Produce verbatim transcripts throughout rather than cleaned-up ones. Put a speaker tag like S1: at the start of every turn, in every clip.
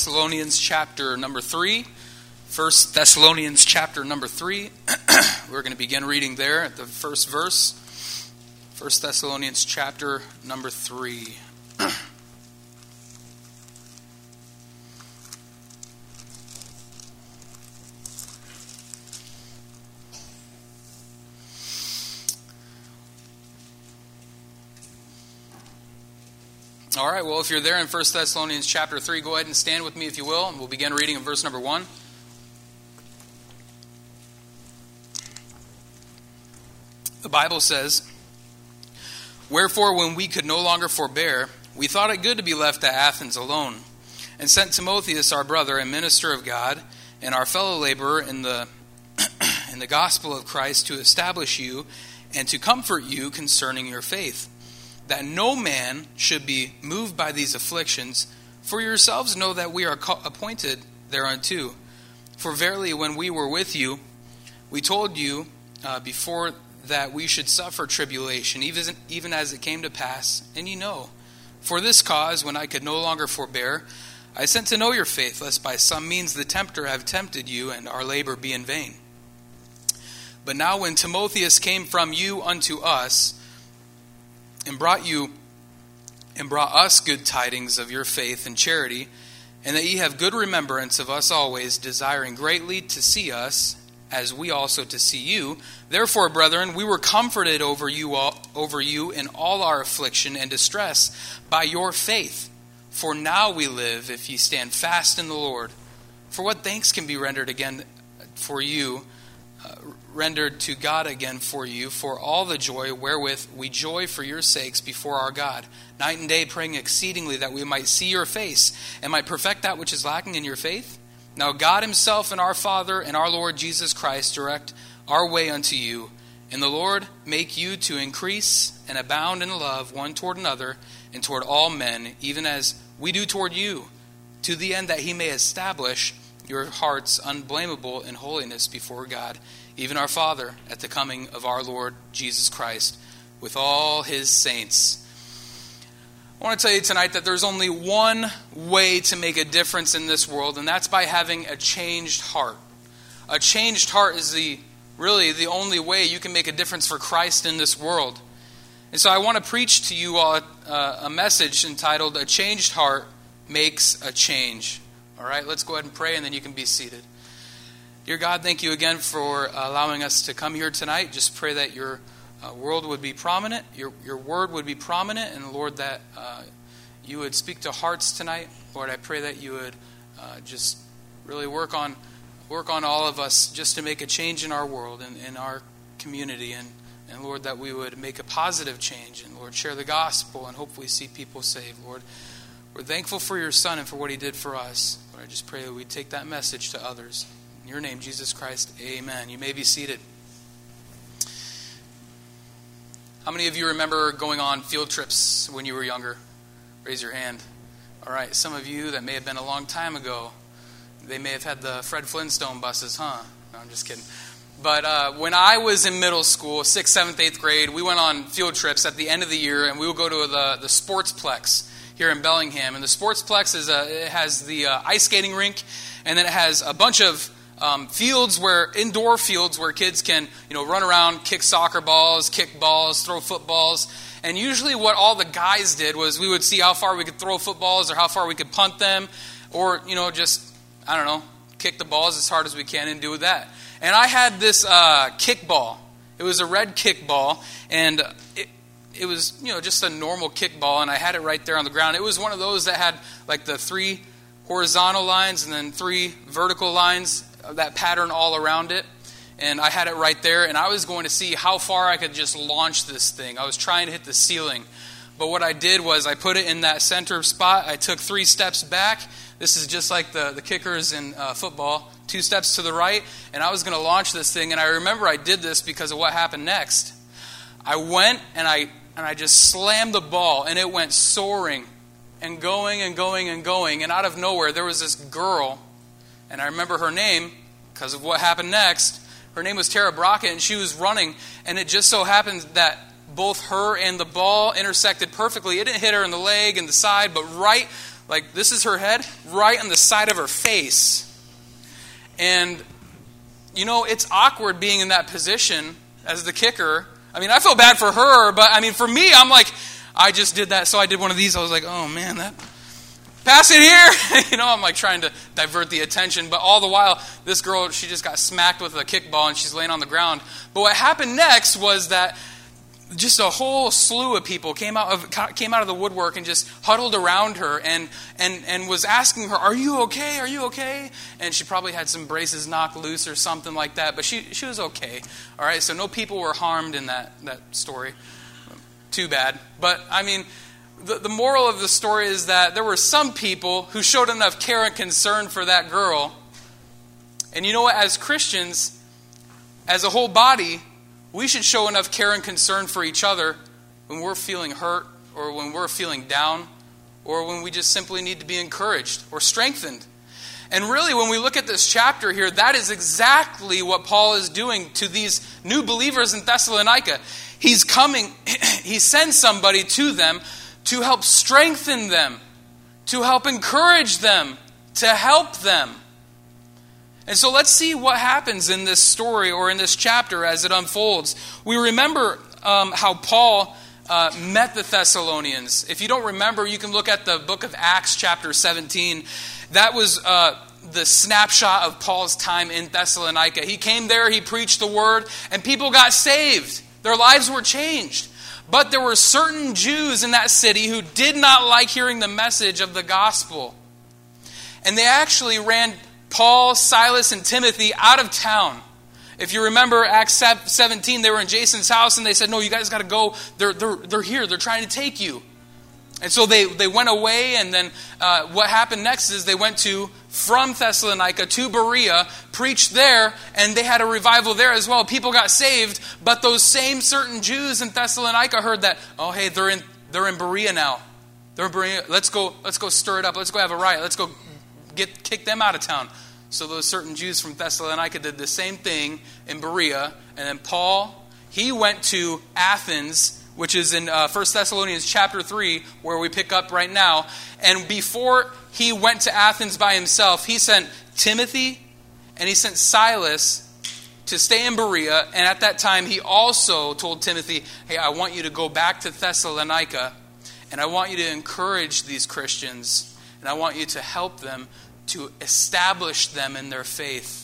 S1: Thessalonians chapter number three. First Thessalonians chapter number three. We're going to begin reading there at the first verse. First Thessalonians chapter number three. All right, well, if you're there in First Thessalonians chapter three, go ahead and stand with me if you will, and we'll begin reading in verse number one. The Bible says, "Wherefore, when we could no longer forbear, we thought it good to be left at Athens alone, and sent Timotheus, our brother and minister of God, and our fellow laborer in the in the gospel of Christ, to establish you and to comfort you concerning your faith, that no man should be moved by these afflictions, for yourselves know that we are appointed thereunto. For verily, when we were with you, we told you uh, before that we should suffer tribulation, even, even as it came to pass, and ye know. For this cause, when I could no longer forbear, I sent to know your faith, lest by some means the tempter have tempted you, and our labor be in vain. But now when Timotheus came from you unto us, and brought you and brought us good tidings of your faith and charity, and that ye have good remembrance of us always, desiring greatly to see us, as we also to see you. Therefore, brethren, we were comforted over you all, over you in all our affliction and distress by your faith. For now we live, if ye stand fast in the Lord. For what thanks can be rendered again for you, uh, rendered to God again for you, for all the joy wherewith we joy for your sakes before our God, night and day praying exceedingly that we might see your face, and might perfect that which is lacking in your faith? Now God himself and our Father and our Lord Jesus Christ direct our way unto you, and the Lord make you to increase and abound in love one toward another, and toward all men, even as we do toward you, to the end that he may establish your hearts unblameable in holiness before God, even our Father, at the coming of our Lord Jesus Christ, with all his saints." I want to tell you tonight that there's only one way to make a difference in this world, and that's by having a changed heart. A changed heart is the really the only way you can make a difference for Christ in this world. And so I want to preach to you all a, a message entitled, "A Changed Heart Makes a Change." All right, let's go ahead and pray, and then you can be seated. Dear God, thank you again for allowing us to come here tonight. Just pray that your uh, world would be prominent, your your word would be prominent, and Lord, that uh, you would speak to hearts tonight. Lord, I pray that you would uh, just really work on work on all of us just to make a change in our world and in our community, and, and Lord, that we would make a positive change, and Lord, share the gospel and hopefully see people saved. Lord, we're thankful for your Son and for what he did for us. Lord, I just pray that we take that message to others. In your name, Jesus Christ, amen. You may be seated. How many of you remember going on field trips when you were younger? Raise your hand. All right, some of you, that may have been a long time ago. They may have had the Fred Flintstone buses, huh? No, I'm just kidding. But uh, when I was in middle school, sixth, seventh, eighth grade, we went on field trips at the end of the year, and we would go to the, the Sportsplex here in Bellingham. And the Sportsplex is a, it has the uh, ice skating rink, and then it has a bunch of Um, fields where, indoor fields where kids can, you know, run around, kick soccer balls, kick balls, throw footballs. And usually what all the guys did was we would see how far we could throw footballs or how far we could punt them, or, you know, just, I don't know, kick the balls as hard as we can and do that. And I had this uh, kick ball. It was a red kick ball, and it, it was, you know, just a normal kick ball, and I had it right there on the ground. It was one of those that had like the three horizontal lines and then three vertical lines, that pattern all around it, and I had it right there, and I was going to see how far I could just launch this thing. I was trying to hit the ceiling, but what I did was I put it in that center spot. I took three steps back. This is just like the, the kickers in uh, football, two steps to the right, and I was going to launch this thing, and I remember I did this because of what happened next. I went, and I and I just slammed the ball, and it went soaring and going and going and going, and out of nowhere, there was this girl. And I remember her name because of what happened next. Her name was Tara Brockett, and she was running. And it just so happened that both her and the ball intersected perfectly. It didn't hit her in the leg and the side, but right Like, this is her head, right on the side of her face. And, you know, it's awkward being in that position as the kicker. I mean, I feel bad for her, but, I mean, for me, I'm like, I just did that, so I did one of these. I was like, oh, man, that... pass it here. You know, I'm like trying to divert the attention. But all the while, this girl, she just got smacked with a kickball and she's laying on the ground. But what happened next was that just a whole slew of people came out of came out of the woodwork and just huddled around her and and and was asking her, "Are you okay? Are you okay?" And she probably had some braces knocked loose or something like that. But she she was okay. All right, so no people were harmed in that that story. Too bad. But I mean, The, the moral of the story is that there were some people who showed enough care and concern for that girl. And you know what? As Christians, as a whole body, we should show enough care and concern for each other when we're feeling hurt or when we're feeling down or when we just simply need to be encouraged or strengthened. And really, when we look at this chapter here, that is exactly what Paul is doing to these new believers in Thessalonica. He's coming, he sends somebody to them to help strengthen them, to help encourage them, to help them. And so let's see what happens in this story or in this chapter as it unfolds. We remember um, how Paul uh, met the Thessalonians. If you don't remember, you can look at the book of Acts chapter seventeen. That was uh, the snapshot of Paul's time in Thessalonica. He came there, he preached the word, and people got saved. Their lives were changed. But there were certain Jews in that city who did not like hearing the message of the gospel. And they actually ran Paul, Silas, and Timothy out of town. If you remember Acts seventeen, they were in Jason's house and they said, no, you guys got to go. They're, they're, they're here. They're trying to take you. And so they, they went away, and then uh, what happened next is they went to, from Thessalonica to Berea, preached there, and they had a revival there as well. People got saved, but those same certain Jews in Thessalonica heard that, oh, hey, they're in they're in Berea now. They're in Berea. Let's go, let's go stir it up. Let's go have a riot. Let's go get kick them out of town. So those certain Jews from Thessalonica did the same thing in Berea, and then Paul, he went to Athens, which is in uh, First Thessalonians chapter three, where we pick up right now. And before he went to Athens by himself, he sent Timothy and he sent Silas to stay in Berea. And at that time, he also told Timothy, hey, I want you to go back to Thessalonica, and I want you to encourage these Christians, and I want you to help them to establish them in their faith.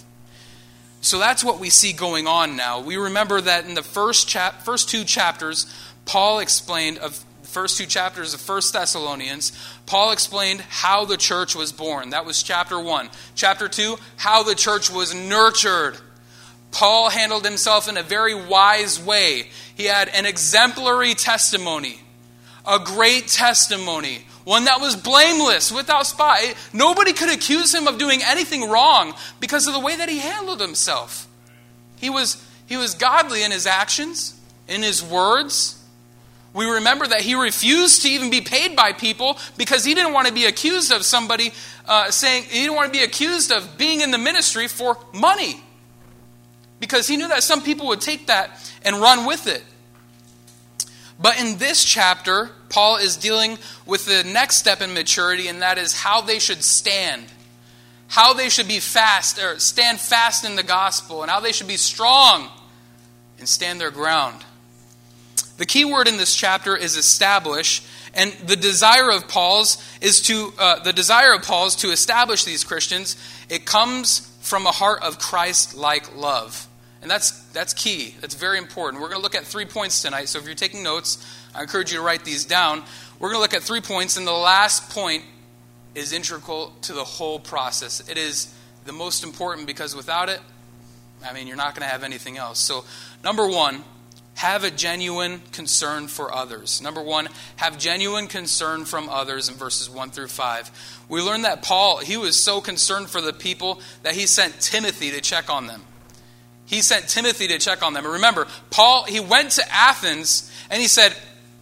S1: So that's what we see going on now. We remember that in the first chap- first two chapters, Paul explained, of the first two chapters of First Thessalonians, Paul explained how the church was born. That was chapter one. Chapter two, how the church was nurtured. Paul handled himself in a very wise way. He had an exemplary testimony, a great testimony, one that was blameless, without spot. Nobody could accuse him of doing anything wrong because of the way that he handled himself. He was, he was godly in his actions, in his words. We remember that he refused to even be paid by people because he didn't want to be accused of somebody uh, saying, he didn't want to be accused of being in the ministry for money. Because he knew that some people would take that and run with it. But in this chapter, Paul is dealing with the next step in maturity, and that is how they should stand. How they should be fast, or stand fast in the gospel, and how they should be strong and stand their ground. The key word in this chapter is establish, and the desire of Paul's is to uh, the desire of Paul's to establish these Christians. It comes from a heart of Christ-like love. And that's that's key. That's very important. We're going to look at three points tonight. So if you're taking notes, I encourage you to write these down. We're going to look at three points, and the last point is integral to the whole process. It is the most important because without it, I mean, you're not going to have anything else. So number one, have a genuine concern for others. Number one, have genuine concern from others in verses one through five. We learned that Paul, he was so concerned for the people that he sent Timothy to check on them. He sent Timothy to check on them. And remember, Paul, he went to Athens and he said,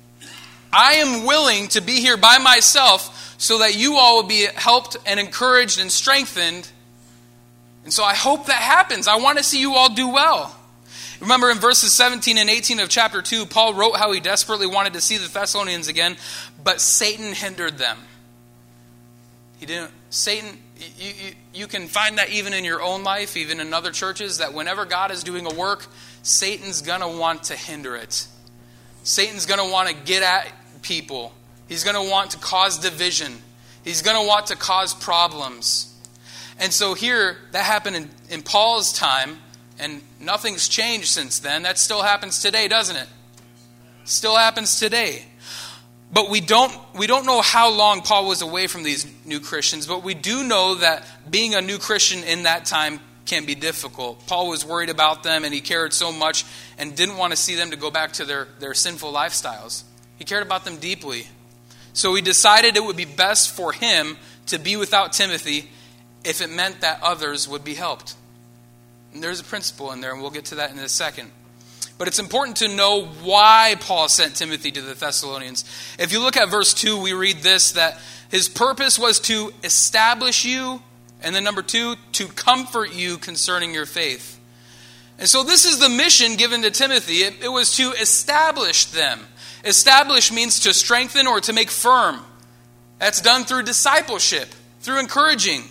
S1: I am willing to be here by myself so that you all will be helped and encouraged and strengthened. And so I hope that happens. I want to see you all do well. Remember in verses seventeen and eighteen of chapter two, Paul wrote how he desperately wanted to see the Thessalonians again, but Satan hindered them. He didn't. Satan, you, you, you can find that even in your own life, even in other churches, that whenever God is doing a work, Satan's going to want to hinder it. Satan's going to want to get at people. He's going to want to cause division. He's going to want to cause problems. And so here, that happened in, in Paul's time, and nothing's changed since then. That still happens today, doesn't it? Still happens today. But we don't we don't know how long Paul was away from these new Christians, but we do know that being a new Christian in that time can be difficult. Paul was worried about them, and he cared so much and didn't want to see them to go back to their, their sinful lifestyles. He cared about them deeply. So he decided it would be best for him to be without Timothy if it meant that others would be helped. And there's a principle in there, and we'll get to that in a second. But it's important to know why Paul sent Timothy to the Thessalonians. If you look at verse two, we read this, that his purpose was to establish you, and then number two, to comfort you concerning your faith. And so this is the mission given to Timothy. It, it was to establish them. Establish means to strengthen or to make firm. That's done through discipleship, through encouraging.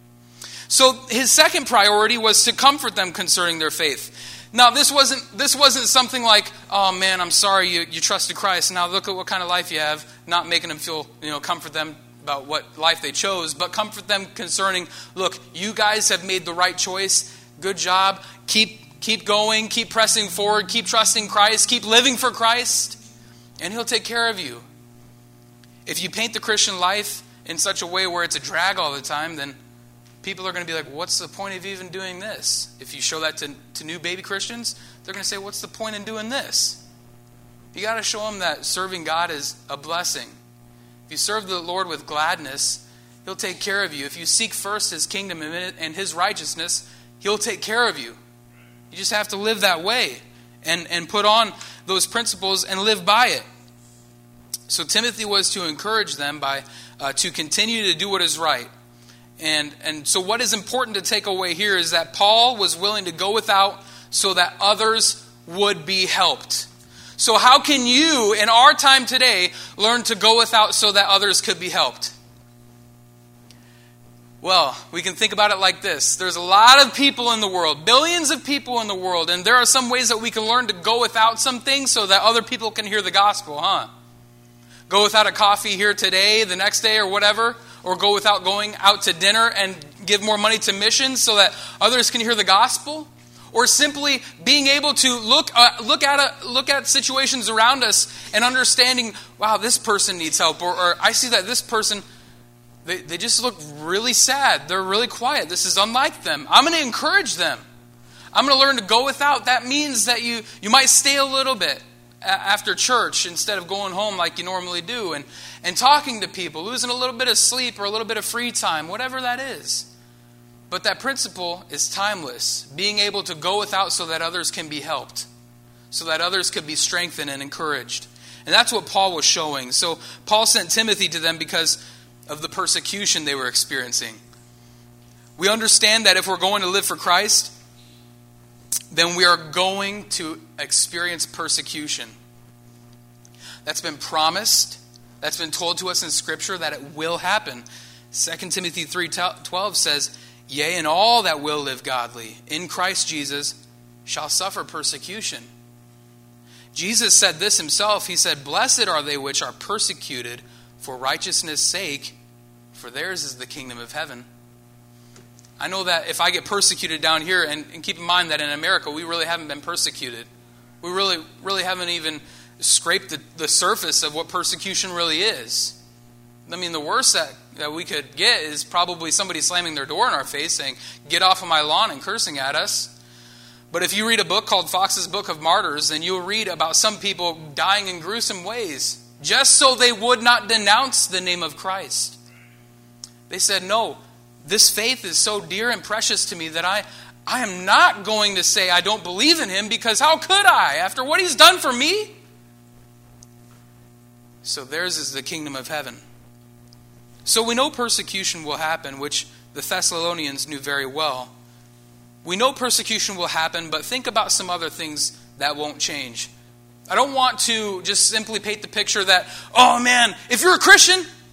S1: So his second priority was to comfort them concerning their faith. Now, this wasn't this wasn't something like, oh man, I'm sorry you, you trusted Christ. Now look at what kind of life you have. Not making them feel, you know, comfort them about what life they chose, but comfort them concerning, look, you guys have made the right choice. Good job. Keep keep going. Keep pressing forward. Keep trusting Christ. Keep living for Christ. And He'll take care of you. If you paint the Christian life in such a way where it's a drag all the time, then people are going to be like, what's the point of even doing this? If you show that to, to new baby Christians, they're going to say, what's the point in doing this? You got to show them that serving God is a blessing. If you serve the Lord with gladness, He'll take care of you. If you seek first His kingdom and His righteousness, He'll take care of you. You just have to live that way and, and put on those principles and live by it. So Timothy was to encourage them by uh, to continue to do what is right. And and so what is important to take away here is that Paul was willing to go without so that others would be helped. So how can you, in our time today, learn to go without so that others could be helped? Well, we can think about it like this. There's a lot of people in the world, billions of people in the world, and there are some ways that we can learn to go without some things so that other people can hear the gospel, huh? Go without a coffee here today, the next day, or whatever. Or go without going out to dinner and give more money to missions so that others can hear the gospel. Or simply being able to look uh, look at a, look at situations around us and understanding, wow, this person needs help. Or, or I see that this person, they, they just look really sad. They're really quiet. This is unlike them. I'm going to encourage them. I'm going to learn to go without. That means that you, you might stay a little bit after church instead of going home like you normally do and, and talking to people, losing a little bit of sleep or a little bit of free time, whatever that is. But that principle is timeless, being able to go without so that others can be helped, so that others could be strengthened and encouraged. And that's what Paul was showing. So Paul sent Timothy to them because of the persecution they were experiencing. We understand that if we're going to live for Christ, then we are going to experience persecution. That's been promised. That's been told to us in Scripture that it will happen. Second Timothy three twelve says, yea, and all that will live godly in Christ Jesus shall suffer persecution. Jesus said this himself. He said, blessed are they which are persecuted for righteousness' sake, for theirs is the kingdom of heaven. I know that if I get persecuted down here, and, and keep in mind that in America, we really haven't been persecuted. We really, really haven't even scraped the, the surface of what persecution really is. I mean, the worst that, that we could get is probably somebody slamming their door in our face saying, get off of my lawn, and cursing at us. But if you read a book called Fox's Book of Martyrs, then you'll read about some people dying in gruesome ways just so they would not denounce the name of Christ. They said, no, this faith is so dear and precious to me that I, I am not going to say I don't believe in Him, because how could I after what He's done for me? So theirs is the kingdom of heaven. So we know persecution will happen, which the Thessalonians knew very well. We know persecution will happen, but think about some other things that won't change. I don't want to just simply paint the picture that, oh man, if you're a Christian,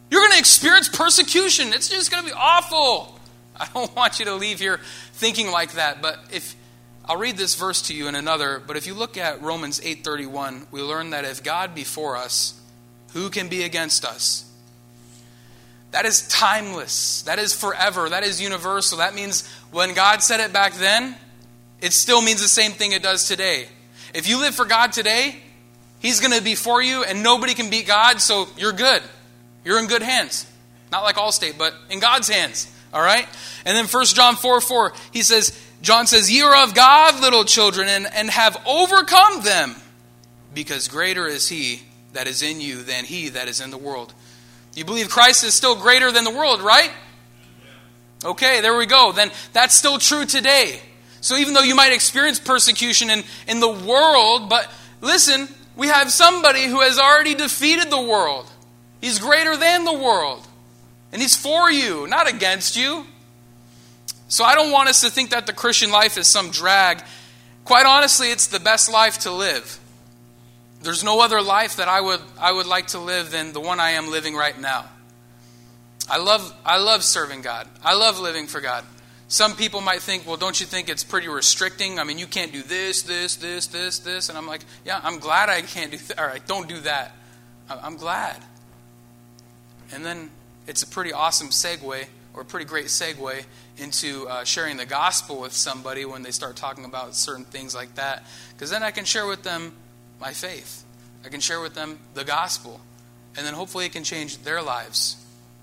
S1: You're going to experience persecution. It's just going to be awful. I don't want you to leave here thinking like that. But if I'll read this verse to you in another. But if you look at Romans eight thirty-one, we learn that if God be for us, who can be against us? That is timeless. That is forever. That is universal. That means when God said it back then, it still means the same thing it does today. If you live for God today, He's going to be for you and nobody can beat God, so you're good. You're in good hands. Not like Allstate, but in God's hands. All right? And then First John four four, he says, John says, "Ye are of God, little children, and, and have overcome them, because greater is He that is in you than he that is in the world." You believe Christ is still greater than the world, right? Okay, there we go. Then that's still true today. So even though you might experience persecution in, in the world, but listen, we have somebody who has already defeated the world. He's greater than the world. And He's for you, not against you. So I don't want us to think that the Christian life is some drag. Quite honestly, it's the best life to live. There's no other life that I would I would like to live than the one I am living right now. I love I love serving God. I love living for God. Some people might think, well, don't you think it's pretty restricting? I mean, you can't do this, this, this, this, this. And I'm like, yeah, I'm glad I can't do that. All right, don't do that. I'm glad. And then it's a pretty awesome segue, or a pretty great segue into uh, sharing the gospel with somebody when they start talking about certain things like that. Because then I can share with them my faith. I can share with them the gospel. And then hopefully it can change their lives.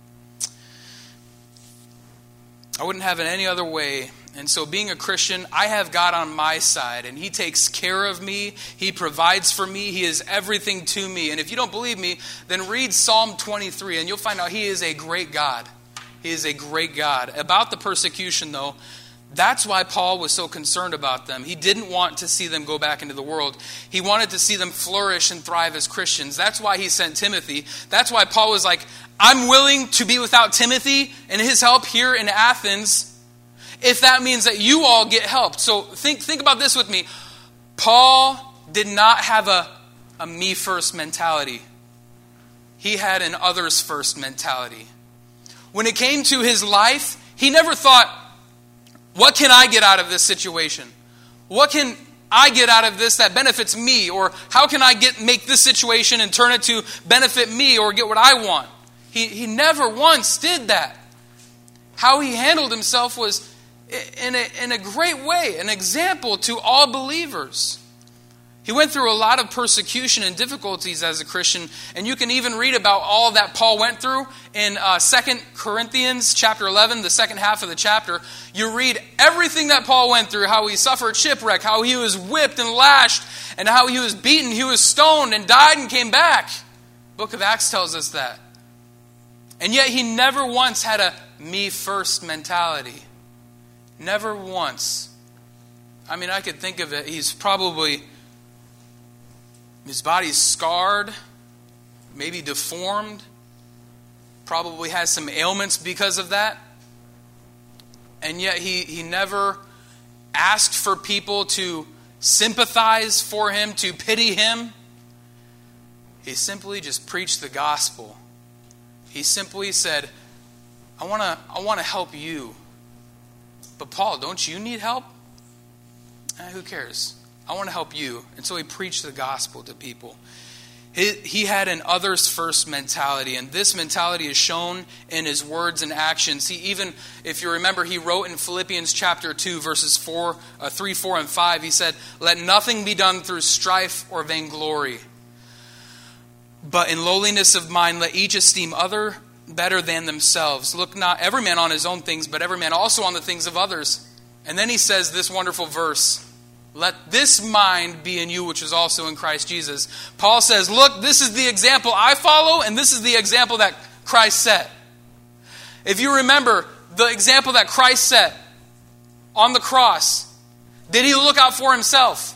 S1: I wouldn't have it any other way. And so being a Christian, I have God on my side. And He takes care of me. He provides for me. He is everything to me. And if you don't believe me, then read Psalm twenty-three. And you'll find out He is a great God. He is a great God. About the persecution, though, that's why Paul was so concerned about them. He didn't want to see them go back into the world. He wanted to see them flourish and thrive as Christians. That's why he sent Timothy. That's why Paul was like, I'm willing to be without Timothy and his help here in Athens if that means that you all get helped. So think think about this with me. Paul did not have a, a me first mentality. He had an others first mentality. When it came to his life, he never thought, what can I get out of this situation? What can I get out of this that benefits me? Or how can I get make this situation and turn it to benefit me or get what I want? He, he never once did that. How he handled himself was in a, in a great way, an example to all believers. He went through a lot of persecution and difficulties as a Christian, and you can even read about all that Paul went through in uh, Second Corinthians chapter eleven, the second half of the chapter. You read everything that Paul went through, how he suffered shipwreck, how he was whipped and lashed, and how he was beaten, he was stoned and died and came back. Book of Acts tells us that. And yet he never once had a me first mentality. Never once. I mean, I could think of it. He's probably... His body's scarred, maybe deformed, probably has some ailments because of that. And yet he, he never asked for people to sympathize for him, to pity him. He simply just preached the gospel. He simply said, I want to I want to help you. But Paul, don't you need help? Eh, who cares? I want to help you. And so he preached the gospel to people. He, he had an others first mentality. And this mentality is shown in his words and actions. He even, if you remember, he wrote in Philippians chapter two, verses four, uh, three, four, and five. He said, let nothing be done through strife or vainglory. But in lowliness of mind, let each esteem other better than themselves. Look not every man on his own things, but every man also on the things of others. And then he says this wonderful verse. Let this mind be in you, which is also in Christ Jesus. Paul says, look, this is the example I follow, and this is the example that Christ set. If you remember the example that Christ set on the cross, did he look out for himself?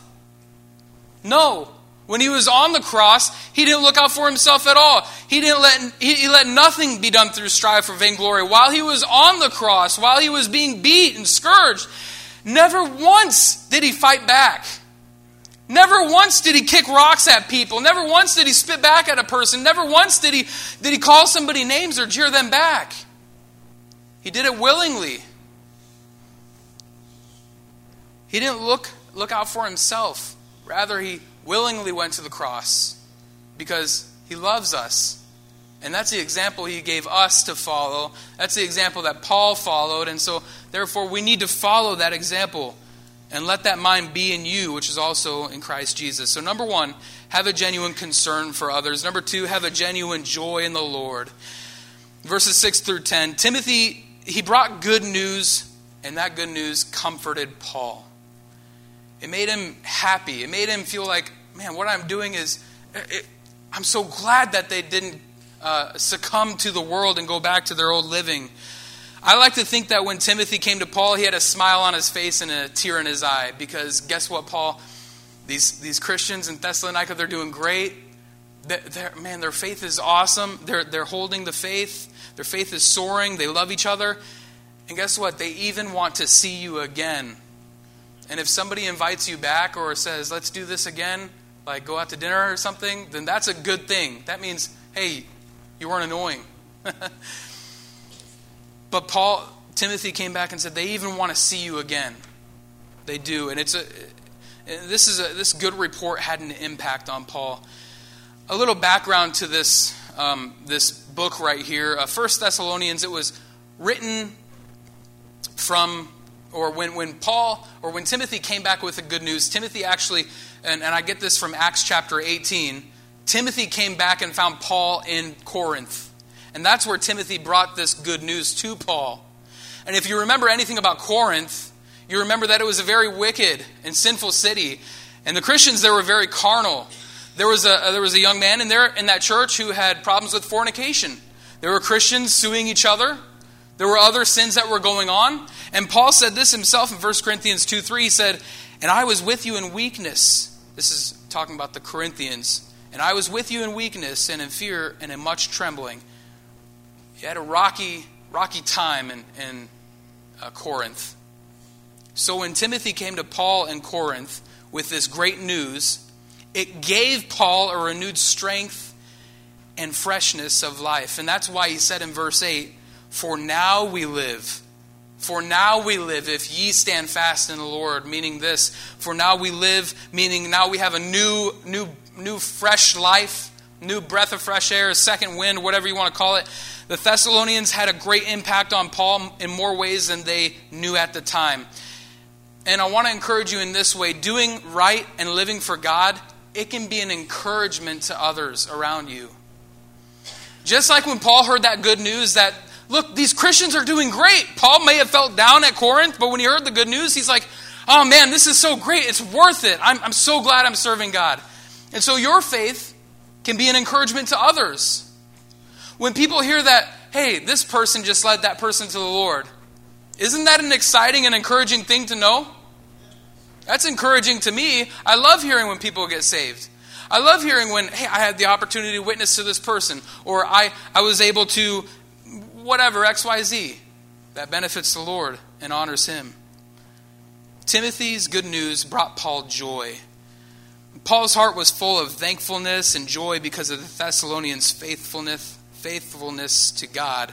S1: No. When he was on the cross, he didn't look out for himself at all. He didn't let he, he let nothing be done through strife or vainglory. While he was on the cross, while he was being beat and scourged, never once did he fight back. Never once did he kick rocks at people. Never once did he spit back at a person. Never once did he, did he call somebody names or jeer them back. He did it willingly. He didn't look, look out for himself. Rather, he willingly went to the cross because he loves us. And that's the example he gave us to follow. That's the example that Paul followed. And so, therefore, we need to follow that example and let that mind be in you, which is also in Christ Jesus. So, number one, have a genuine concern for others. Number two, have a genuine joy in the Lord. Verses six through ten. Timothy, he brought good news, and that good news comforted Paul. It made him happy. It made him feel like, man, what I'm doing is, it, I'm so glad that they didn't uh, succumb to the world and go back to their old living. I like to think that when Timothy came to Paul, he had a smile on his face and a tear in his eye. Because guess what, Paul? These these Christians in Thessalonica, they're doing great. They're, they're, man, their faith is awesome. They're, they're holding the faith. Their faith is soaring. They love each other. And guess what? They even want to see you again. And if somebody invites you back or says, let's do this again, like go out to dinner or something, then that's a good thing. That means, hey, you weren't annoying. But Paul, Timothy came back and said, they even want to see you again. They do. And it's a this is a this good report had an impact on Paul. A little background to this um, this book right here. Uh, First Thessalonians, it was written from Or when, when Paul, or when Timothy came back with the good news, Timothy actually, and, and I get this from Acts chapter eighteen, Timothy came back and found Paul in Corinth. And that's where Timothy brought this good news to Paul. And if you remember anything about Corinth, you remember that it was a very wicked and sinful city. And the Christians there were very carnal. There was a, there was a young man in there in that church who had problems with fornication. There were Christians suing each other. There were other sins that were going on. And Paul said this himself in First Corinthians two three. He said, and I was with you in weakness. This is talking about the Corinthians. And I was with you in weakness and in fear and in much trembling. He had a rocky, rocky time in, in uh, Corinth. So when Timothy came to Paul in Corinth with this great news, it gave Paul a renewed strength and freshness of life. And that's why he said in verse eight, for now we live. For now we live if ye stand fast in the Lord. Meaning this, for now we live, meaning now we have a new, new, new fresh life, new breath of fresh air, a second wind, whatever you want to call it. The Thessalonians had a great impact on Paul in more ways than they knew at the time. And I want to encourage you in this way. Doing right and living for God, it can be an encouragement to others around you. Just like when Paul heard that good news that, look, these Christians are doing great. Paul may have felt down at Corinth, but when he heard the good news, he's like, oh man, this is so great. It's worth it. I'm, I'm so glad I'm serving God. And so your faith can be an encouragement to others. When people hear that, hey, this person just led that person to the Lord, isn't that an exciting and encouraging thing to know? That's encouraging to me. I love hearing when people get saved. I love hearing when, hey, I had the opportunity to witness to this person, or I, I was able to whatever, X Y Z. That benefits the Lord and honors Him. Timothy's good news brought Paul joy. Paul's heart was full of thankfulness and joy because of the Thessalonians' faithfulness, faithfulness to God.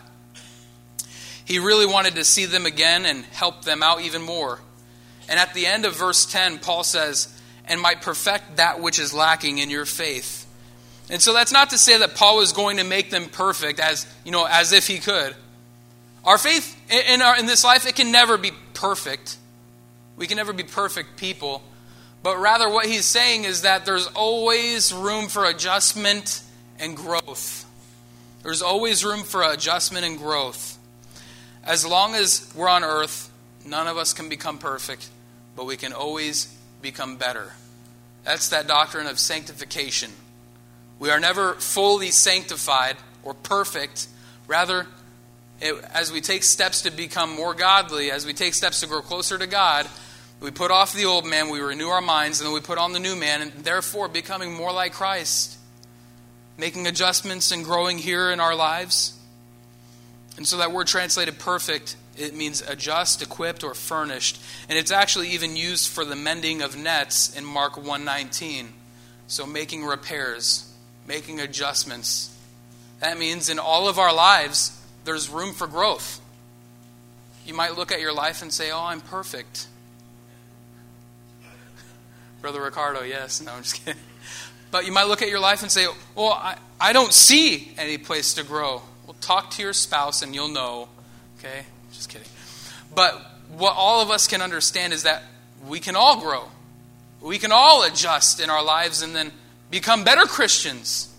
S1: He really wanted to see them again and help them out even more. And at the end of verse ten, Paul says, and might perfect that which is lacking in your faith. And so that's not to say that Paul was going to make them perfect as, you know, as if he could. Our faith in our in this life, it can never be perfect. We can never be perfect people. But rather what he's saying is that there's always room for adjustment and growth. There's always room for adjustment and growth. As long as we're on earth, none of us can become perfect, but we can always become better. That's that doctrine of sanctification. We are never fully sanctified or perfect. Rather, it, as we take steps to become more godly, as we take steps to grow closer to God, we put off the old man, we renew our minds, and then we put on the new man, and therefore becoming more like Christ. Making adjustments and growing here in our lives. And so that word translated perfect, it means adjust, equipped, or furnished. And it's actually even used for the mending of nets in Mark one nineteen. So making repairs, making adjustments. That means in all of our lives, there's room for growth. You might look at your life and say, oh, I'm perfect. Brother Ricardo, yes. No, I'm just kidding. But you might look at your life and say, well, I, I don't see any place to grow. Well, talk to your spouse and you'll know. Okay? Just kidding. But what all of us can understand is that we can all grow. We can all adjust in our lives and then become better Christians.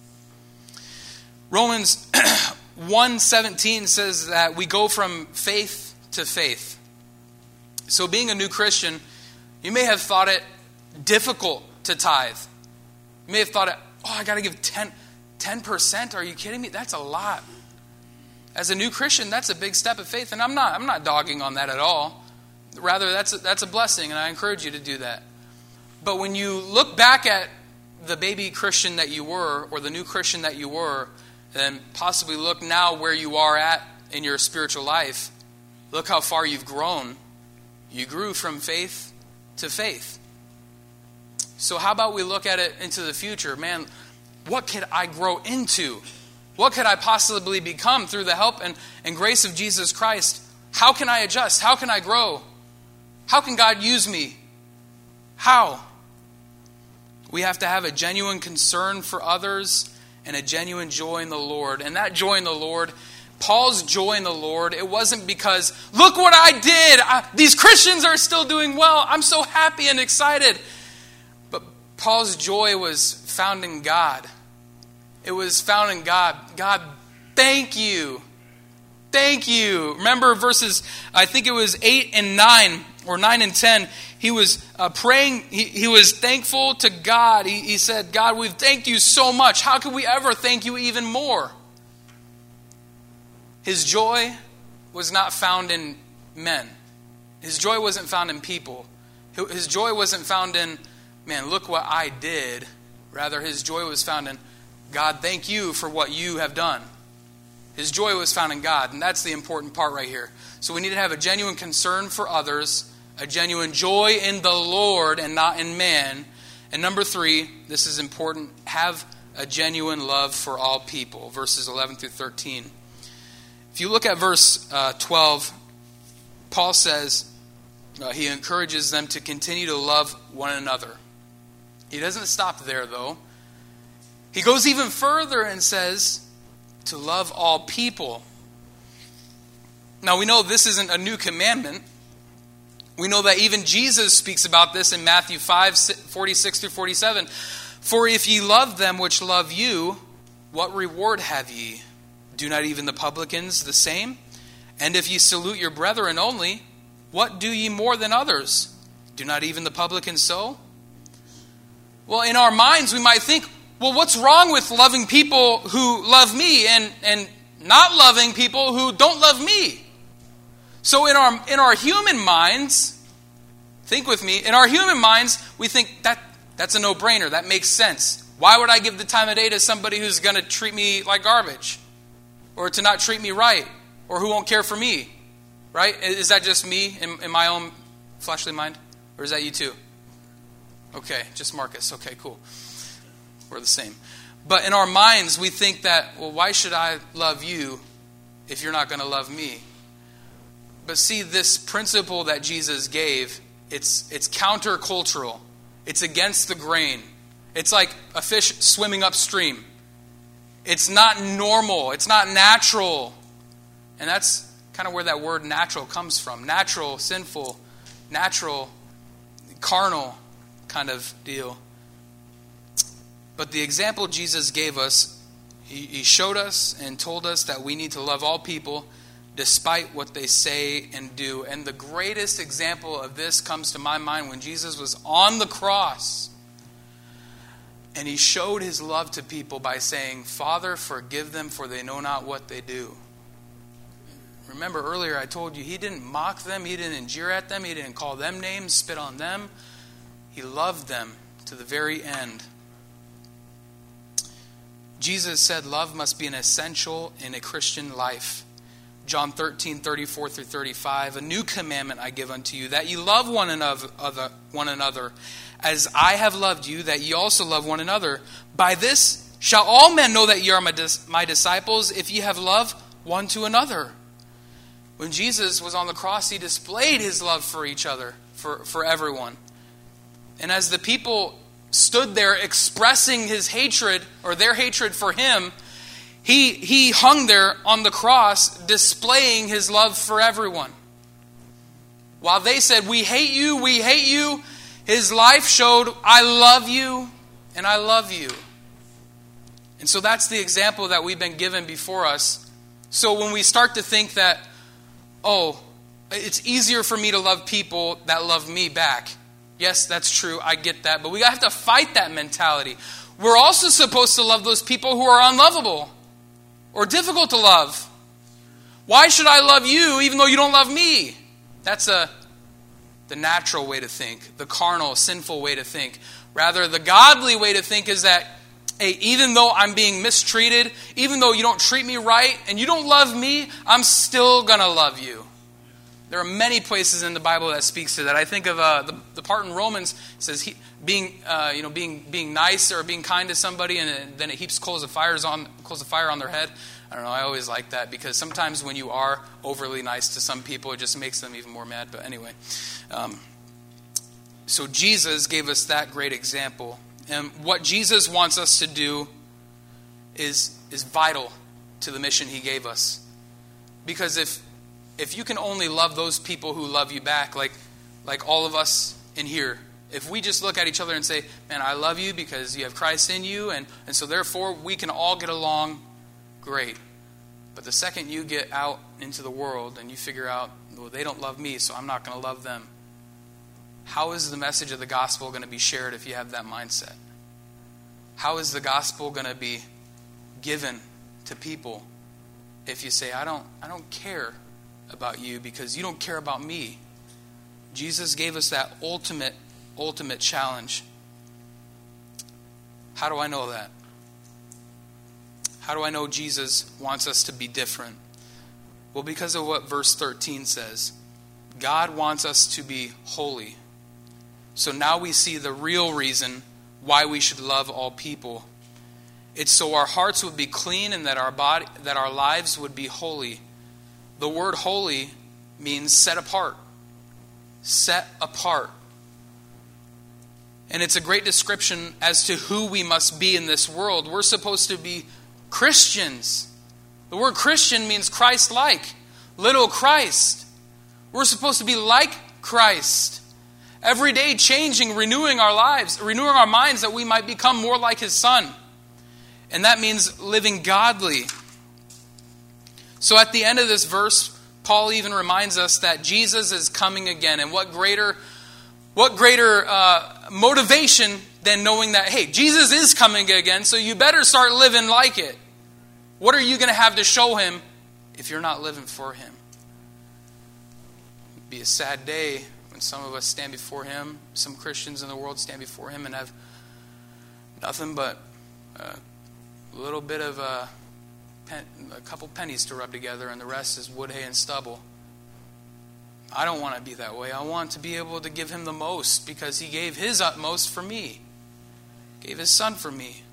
S1: Romans one seventeen says that we go from faith to faith. So being a new Christian, you may have thought it difficult to tithe. You may have thought, oh, I got to give ten percent? Are you kidding me? That's a lot. As a new Christian, that's a big step of faith. And I'm not I'm not dogging on that at all. Rather, that's a, that's a blessing, and I encourage you to do that. But when you look back at the baby Christian that you were, or the new Christian that you were, and possibly look now where you are at in your spiritual life, look how far you've grown. You grew from faith to faith. So how about we look at it into the future? Man, what could I grow into? What could I possibly become through the help and, and grace of Jesus Christ? How can I adjust? How can I grow? How can God use me? How? We have to have a genuine concern for others and a genuine joy in the Lord. And that joy in the Lord, Paul's joy in the Lord, it wasn't because, look what I did. I, these Christians are still doing well. I'm so happy and excited. But Paul's joy was found in God. It was found in God. God, thank you. Thank you. Remember verses, I think it was eight and nine, or nine and ten. He was uh, praying. He, he was thankful to God. He, he said, God, we've thanked you so much. How could we ever thank you even more? His joy was not found in men. His joy wasn't found in people. His joy wasn't found in, man, look what I did. Rather, his joy was found in, God, thank you for what you have done. His joy was found in God, and that's the important part right here. So we need to have a genuine concern for others, a genuine joy in the Lord and not in man. And number three, this is important, have a genuine love for all people, verses eleven through thirteen. If you look at verse uh, twelve, Paul says, uh, he encourages them to continue to love one another. He doesn't stop there, though. He goes even further and says, to love all people. Now we know this isn't a new commandment. We know that even Jesus speaks about this in Matthew five, forty-six through forty-seven. For if ye love them which love you, what reward have ye? Do not even the publicans the same? And if ye salute your brethren only, what do ye more than others? Do not even the publicans so? Well, in our minds we might think, well, what's wrong with loving people who love me and, and not loving people who don't love me? So in our in our human minds, think with me, in our human minds, we think that that's a no-brainer. That makes sense. Why would I give the time of day to somebody who's going to treat me like garbage? Or to not treat me right? Or who won't care for me? Right? Is that just me in, in my own fleshly mind? Or is that you too? Okay, just Marcus. Okay, cool. We're the same. But in our minds, we think that, well, why should I love you if you're not going to love me? But see, this principle that Jesus gave, it's it's countercultural. It's against the grain. It's like a fish swimming upstream. It's not normal. It's not natural. And that's kind of where that word natural comes from. Natural, sinful, natural, carnal kind of deal. But the example Jesus gave us, he, he showed us and told us that we need to love all people despite what they say and do. And the greatest example of this comes to my mind when Jesus was on the cross. And he showed his love to people by saying, Father, forgive them, for they know not what they do. Remember earlier I told you, he didn't mock them, he didn't jeer at them, he didn't call them names, spit on them. He loved them to the very end. Jesus said love must be an essential in a Christian life. John thirteen, thirty-four through thirty-five, a new commandment I give unto you, that ye love one another, one another, as I have loved you, that ye also love one another. By this shall all men know that ye are my, dis- my disciples, if ye have love one to another. When Jesus was on the cross, he displayed his love for each other, for, for everyone. And as the people stood there expressing his hatred, or their hatred for him, He he hung there on the cross displaying his love for everyone. While they said, we hate you, we hate you, his life showed, I love you and I love you. And so that's the example that we've been given before us. So when we start to think that, oh, it's easier for me to love people that love me back. Yes, that's true, I get that. But we have to fight that mentality. We're also supposed to love those people who are unlovable or difficult to love. Why should I love you even though you don't love me? That's a the natural way to think, the carnal, sinful way to think. Rather, the godly way to think is that, hey, even though I'm being mistreated, even though you don't treat me right, and you don't love me, I'm still going to love you. There are many places in the Bible that speaks to that. I think of uh, the, the part in Romans says he, being, uh, you know, being being nice or being kind to somebody, and then it heaps coals of fires on coals of fire on their head. I don't know. I always like that because sometimes when you are overly nice to some people, it just makes them even more mad. But anyway, um, so Jesus gave us that great example, and what Jesus wants us to do is is vital to the mission he gave us. Because if If you can only love those people who love you back, like like all of us in here, if we just look at each other and say, man, I love you because you have Christ in you, and, and so therefore we can all get along, great. But the second you get out into the world and you figure out, well, they don't love me, so I'm not going to love them. How is the message of the gospel going to be shared if you have that mindset? How is the gospel going to be given to people if you say, I don't, I don't care about you because you don't care about me? Jesus gave us that ultimate, ultimate challenge. How do I know that? How do I know Jesus wants us to be different? Well, because of what verse thirteen says. God wants us to be holy. So now we see the real reason why we should love all people. It's so our hearts would be clean and that our body, that our lives would be holy. The word holy means set apart. Set apart. And it's a great description as to who we must be in this world. We're supposed to be Christians. The word Christian means Christ-like. Little Christ. We're supposed to be like Christ. Every day changing, renewing our lives, renewing our minds that we might become more like His Son. And that means living godly. So at the end of this verse, Paul even reminds us that Jesus is coming again. And what greater, what greater uh, motivation than knowing that, hey, Jesus is coming again, so you better start living like it. What are you going to have to show Him if you're not living for Him? It'd be a sad day when some of us stand before Him, some Christians in the world stand before Him and have nothing but a little bit of a, pen, a couple pennies to rub together, and the rest is wood, hay, and stubble. I don't want to be that way. I want to be able to give Him the most because He gave His utmost for me. Gave His Son for me.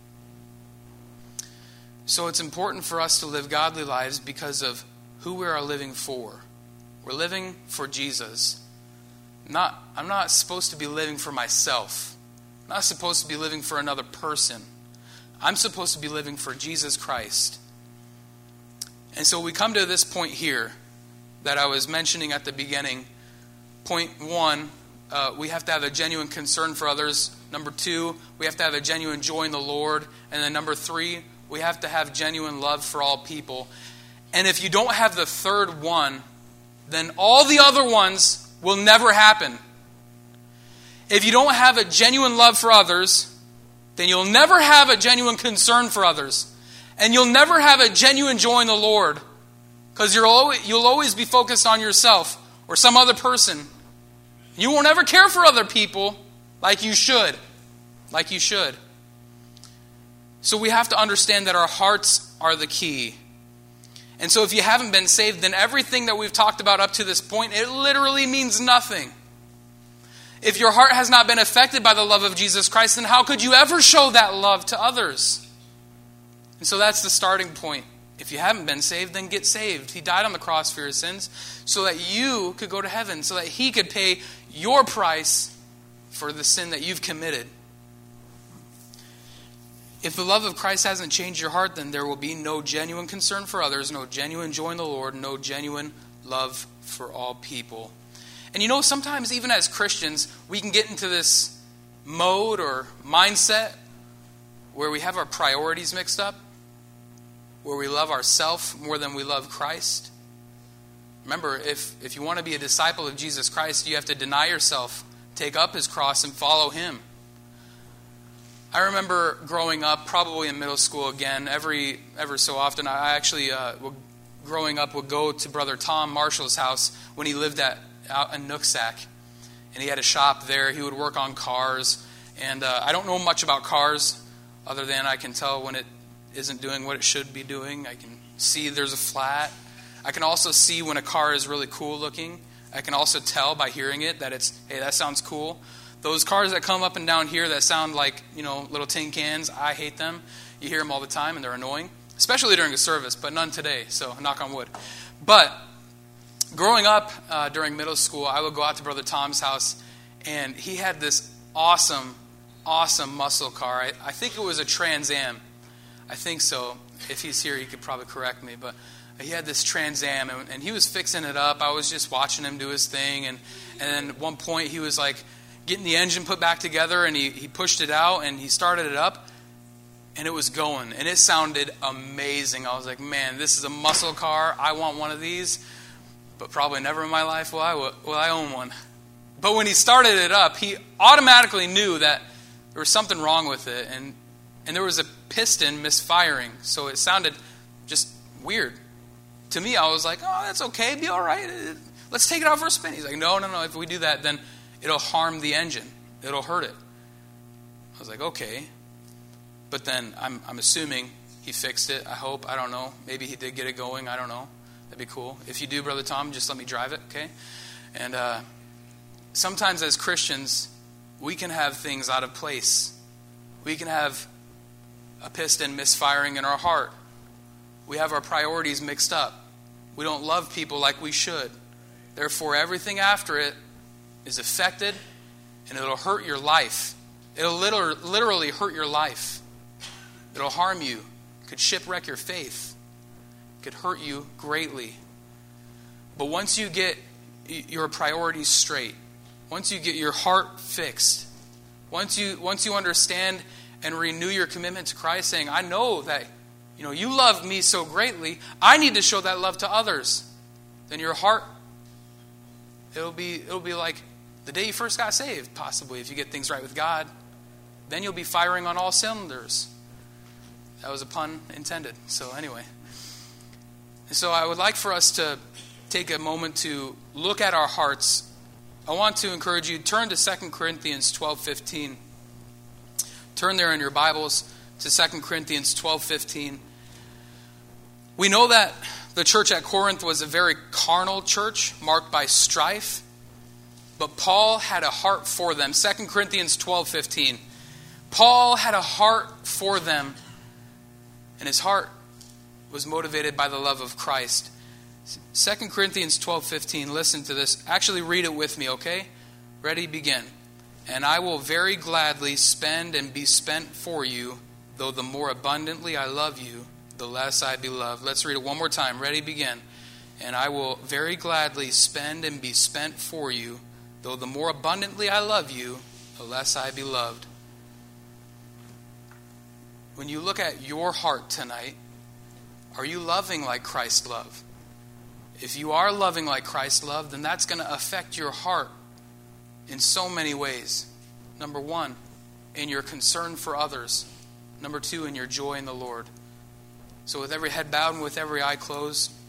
S1: So it's important for us to live godly lives because of who we are living for. We're living for Jesus. Not, I'm not supposed to be living for myself. I'm not supposed to be living for another person. I'm supposed to be living for Jesus Christ. And so we come to this point here that I was mentioning at the beginning. Point one, uh, we have to have a genuine concern for others. Number two, we have to have a genuine joy in the Lord. And then number three, we have to have genuine love for all people. And if you don't have the third one, then all the other ones will never happen. If you don't have a genuine love for others, then you'll never have a genuine concern for others. And you'll never have a genuine joy in the Lord. Because you'll always, you'll always be focused on yourself or some other person. You won't ever care for other people like you should. Like you should. So we have to understand that our hearts are the key. And so if you haven't been saved, then everything that we've talked about up to this point, it literally means nothing. If your heart has not been affected by the love of Jesus Christ, then how could you ever show that love to others? And so that's the starting point. If you haven't been saved, then get saved. He died on the cross for your sins so that you could go to heaven, so that he could pay your price for the sin that you've committed. If the love of Christ hasn't changed your heart, then there will be no genuine concern for others, no genuine joy in the Lord, no genuine love for all people. And you know, sometimes even as Christians, we can get into this mode or mindset where we have our priorities mixed up, where we love ourselves more than we love Christ. Remember, if, if you want to be a disciple of Jesus Christ, you have to deny yourself, take up his cross, and follow him. I remember growing up, probably in middle school again, every ever so often, I actually, uh, growing up, would go to Brother Tom Marshall's house when he lived at out in Nooksack. And he had a shop there. He would work on cars. And uh, I don't know much about cars, other than I can tell when it isn't doing what it should be doing. I can see there's a flat. I can also see when a car is really cool looking. I can also tell by hearing it that it's, hey, that sounds cool. Those cars that come up and down here that sound like, you know, little tin cans, I hate them. You hear them all the time and they're annoying, especially during a service, but none today, so knock on wood. But growing up uh, during middle school, I would go out to Brother Tom's house, and he had this awesome, awesome muscle car. I, I think it was a Trans Am. I think so. If he's here, he could probably correct me, but he had this Trans Am, and, and he was fixing it up. I was just watching him do his thing, and, and then at one point he was like getting the engine put back together, and he, he pushed it out, and he started it up, and it was going, and it sounded amazing. I was like, man, this is a muscle car. I want one of these, but probably never in my life will I, will I own one. But when he started it up, he automatically knew that there was something wrong with it, and, and there was a piston misfiring, so it sounded just weird. To me, I was like, oh, that's okay, be all right. Let's take it out for a spin. He's like, no, no, no, if we do that, then it'll harm the engine. It'll hurt it. I was like, okay. But then I'm I'm assuming he fixed it, I hope. I don't know. Maybe he did get it going. I don't know. That'd be cool. If you do, Brother Tom, just let me drive it, okay? And uh, sometimes as Christians, we can have things out of place. We can have a piston misfiring in our heart. We have our priorities mixed up. We don't love people like we should. Therefore, everything after it is affected, and it'll hurt your life. It'll literally hurt your life. It'll harm you. It could shipwreck your faith. It could hurt you greatly. But once you get your priorities straight, once you get your heart fixed, once you once you understand and renew your commitment to Christ, saying, I know that you know you love me so greatly, I need to show that love to others, then your heart, it'll be it'll be like the day you first got saved, possibly, if you get things right with God. Then you'll be firing on all cylinders. That was a pun intended. So anyway. And so I would like for us to take a moment to look at our hearts. I want to encourage you, turn to Second Corinthians twelve fifteen. Turn there in your Bibles to Second Corinthians twelve fifteen. We know that the church at Corinth was a very carnal church, marked by strife. But Paul had a heart for them. Second Corinthians twelve fifteen. Paul had a heart for them. And his heart was motivated by the love of Christ. Second Corinthians twelve fifteen. Listen to this. Actually read it with me, okay? Ready, begin. And I will very gladly spend and be spent for you, though the more abundantly I love you, the less I be loved. Let's read it one more time. Ready, begin. And I will very gladly spend and be spent for you, though the more abundantly I love you, the less I be loved. When you look at your heart tonight, are you loving like Christ loved? If you are loving like Christ loved, then that's going to affect your heart in so many ways. Number one, in your concern for others. Number two, in your joy in the Lord. So with every head bowed and with every eye closed,